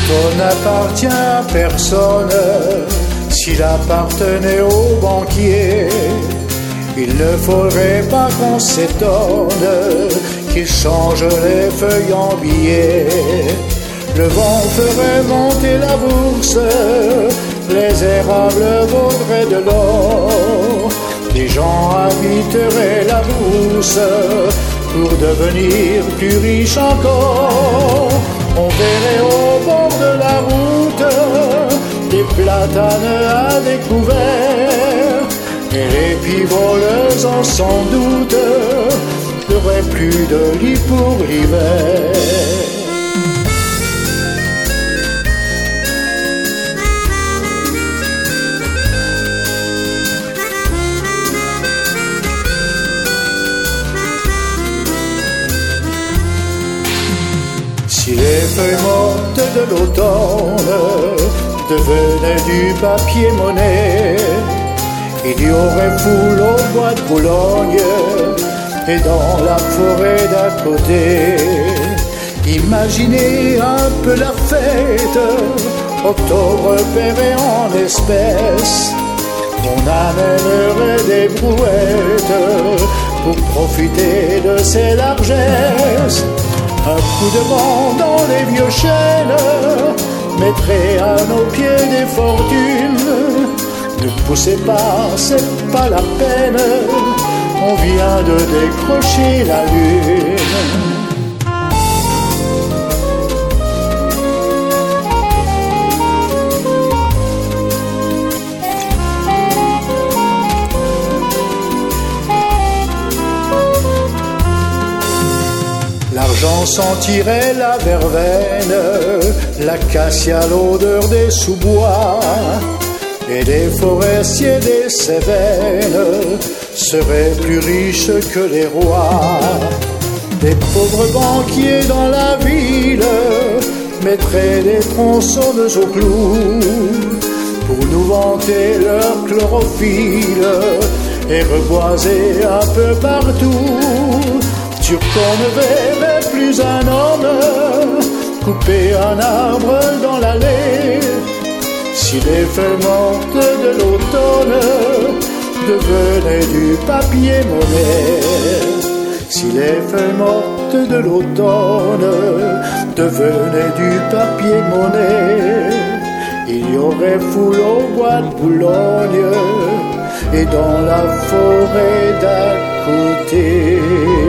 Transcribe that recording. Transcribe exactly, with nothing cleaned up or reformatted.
l'automne n'appartient à personne. S'il appartenait aux banquiers, il ne faudrait pas qu'on s'étonne qu'il change les feuilles en billets. Le vent ferait monter la bourse, les érables vaudraient de l'or. Les gens habiteraient la bourse pour devenir plus riches encore. On verrait au bord de la route des platanes à découvert, et les pivoleuses en sans doute n'auraient plus de lit pour l'hiver. Si les feuilles mortes de l'automne devenaient du papier-monnaie, il y aurait foule au bois de Boulogne et dans la forêt d'à côté. Imaginez un peu la fête, octobre paierait en espèces. On amènerait des brouettes pour profiter de ses largesses. Un coup de vent dans les vieux chênes mettrait à nos pieds des fortunes. Ne poussez pas, c'est pas la peine, on vient de décrocher la lune. L'argent sentirait la verveine, l'acacia l'odeur des sous-bois, et les forestiers des Cévennes seraient plus riches que les rois. Les pauvres banquiers dans la ville mettraient des tronçonneuses au clou pour nous vanter leur chlorophylle et reboiser un peu partout. Sur qu'on ne verrait plus un homme couper un arbre dans l'allée. Si les feuilles mortes de l'automne devenaient du papier-monnaie, si les feuilles mortes de l'automne devenaient du papier-monnaie, il y aurait foule au bois de Boulogne et dans la forêt d'à côté.